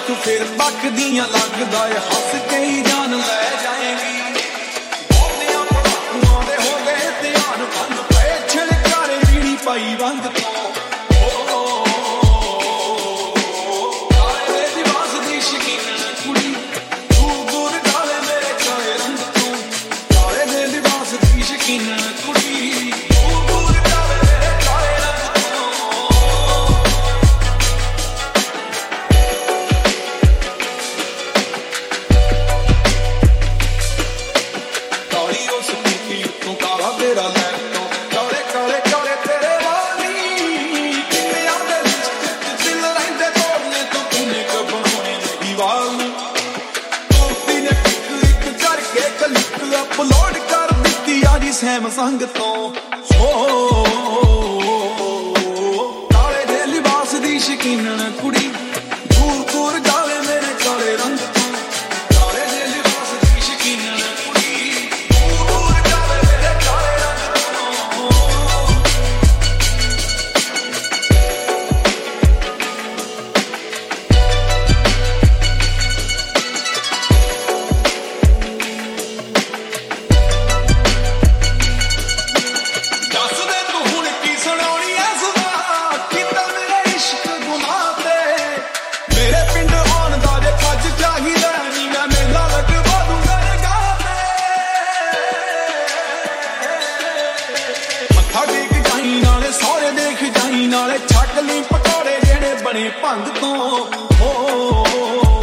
ਤੂੰ ਫਿਰ ਬਕਦੀਆਂ ਲੱਗਦਾ ਏ ਹੱਸ ਕੇ ਹੀ ਜਾਨ ਲੈ ਜਾਏਗੀ ਬੋਲਿਆਂ ਪੜਾਕੂਆਂ ਦੇ ਹੋ ਗਏ ਧਿਆਨ ਭੰਨ ਪਏ ਛਿੜਕਾਰੇ ਵੀੜੀ ਪਾਈ ਰੰਗ ਤੋਂ ਅਪਲੋਡ ਕਰ ਦਿੱਤੀ ਆ ਜੀ ਸੈਮਸੰਗ ਤੋਂ ਕਾਲੇ ਦੇ ਲਿਬਾਸ ਦੀ ਸ਼ਕੀਨਣ ਕੁੜੀ ਦੂਰ ਦੂਰ ਜਾਵੇ ਮੇਰੇ ਕਾਲੇ ਰੰਗ ਤੋਂ ਕਾਲੇ ਦੇ ਲਿਬਾਸ ਦੀ ਸ਼ਕੀਨਣ ਕੁੜੀ ਦੂਰ ਦੂਰ ਜਾਵੇ ਮੇਰੇ ਕਾਲੇ ਰੰਗ ਤੋਂ ਨਾਲੇ ਛੱਕ ਲਈ ਪਕੌੜੇ ਜਿਹੜੇ ਬਣੇ ਭੰਗ ਤੋਂ